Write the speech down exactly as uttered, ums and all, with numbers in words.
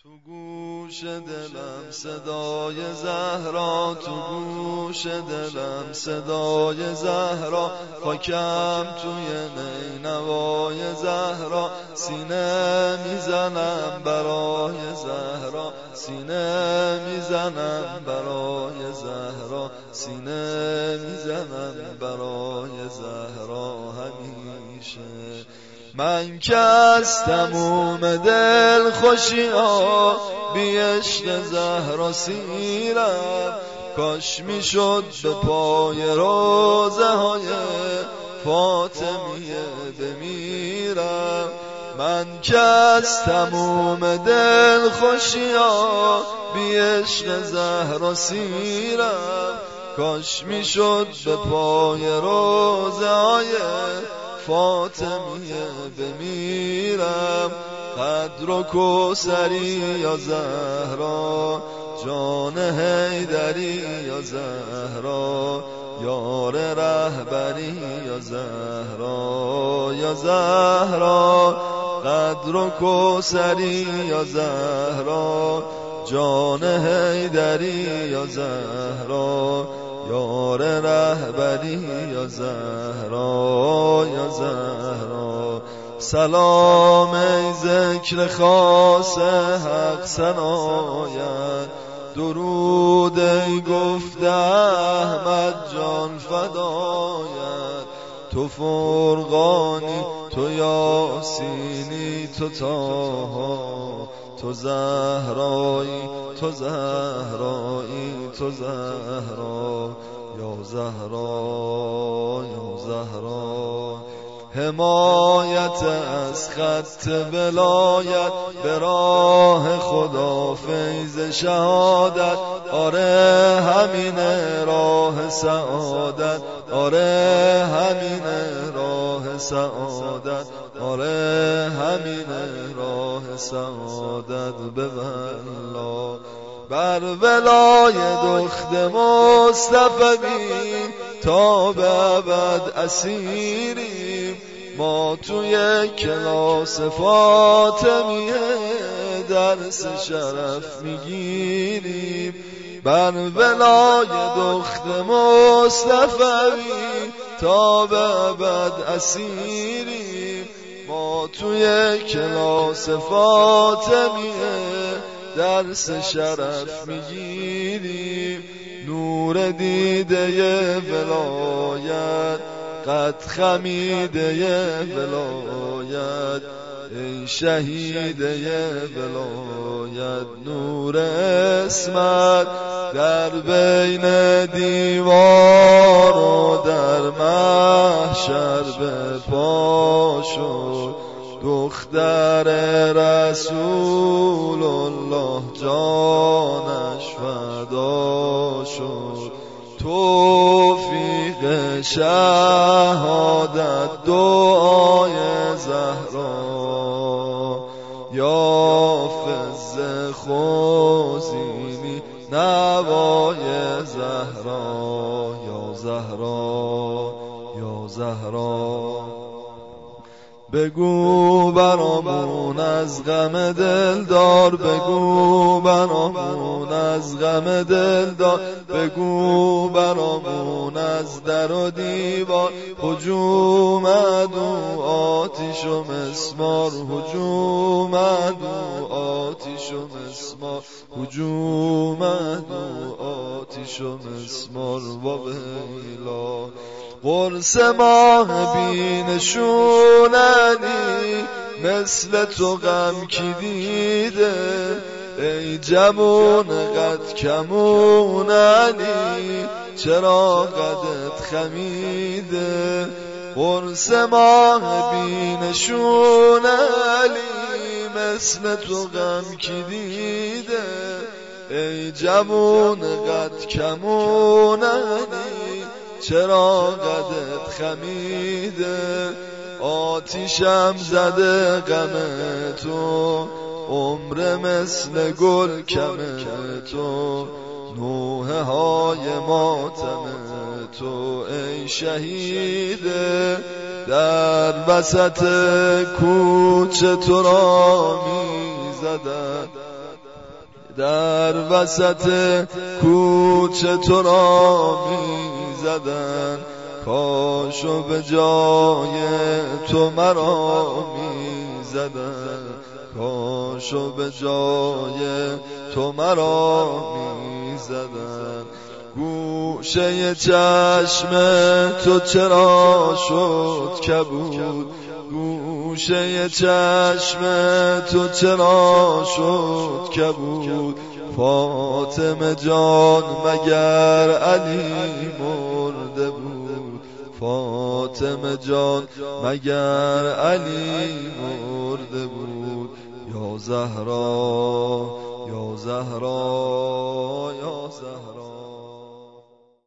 تو گوش دلم صدای زهرا، تو گوش دلم صدای زهرا، خاکم توی نینوای زهرا، سینه میزنم برای زهرا، سینه میزنم برای زهرا، سینه میزنم برای زهرا همیشه. من که از تموم دل خوشی‌ها بی عشق زهرا سیرم، کاش میشد به پای روضه های فاطمیه بمیرم. من که از تموم دل خوشی‌ها بی عشق زهرا سیرم، کاش میشد به پای روضه های فاطمیه بمیرم. قدر و کوثری یا زهرا، جان حیدری یا زهرا، یار رهبری یا زهرا، یا زهرا. قدر و کوثری یا زهرا، جان حیدری یا زهرا، یار رهبری یا زهرا، یا زهرا. سلام ای ذکر خاص حق ثنایت، درود ای گفته احمد جان فدایت. تو فرقانی، تو یاسینی، تو طاها، تو زهرایی، تو زهرایی، تو زهرا، یا زهرا، یا زهرا. حمایت از خط ولایت، به راه خدا فیض شهادت، آره همین راه سعادت، آره همین راه سعادت، آره همین راه سعادت. به والله بر ولای دخت مصطفی تا به ابد اسیریم، ما توی کلاس فاطمیه درس شرف میگیریم. بر ولای دخت مصطفی تا به ابد اسیریم، ما توی کلاس فاطمیه درس شرف میگیریم. نور دیده ولایت، قد خمیده ولایت، ای شهیده ولایت. نور اسمت در بین دیوار و در محشر به پا شد، دختر رسول الله جانش فدا شد. توفیق شهادت دعای زهرا، یا فز خوزینی نوای زهرا، یا زهرا، یا زهرا. بگو برامون از غم دلدار، بگو برامون از غم دلدار، بگو برامون از در و دیوار. هجوم عدو آتش و مسمار، هجوم عدو آتش و مسمار، هجوم عدو آتش و مسمار. و ویلا قرص ماه بینشون علی، مثل تو غم کی دیده؟ ای جوون قد کمون علی، چرا قدت خمیده؟ قرص ماه بینشون علی، مثل تو غم کی دیده؟ ای جوون قد کمون علی، چرا قدت خمیده؟ آتیشم زده غم تو، عمر مثل گل کم تو، نوحه های ماتم تو ای شهیده. در وسط کوچه تو را می زدن، در وسط کوچه تو را می زدن، کاشو به جای تو مرا می زدن، کاشو به جای تو مرا می زدن. گوشه چشم تو چرا شد کبود، گوشه چشم تو چرا شد کبود. فاطمه جان مگر علی مرده بود، فاطمه جان مگر علی مرده بود. یا زهرا یا زهرا یا زهرا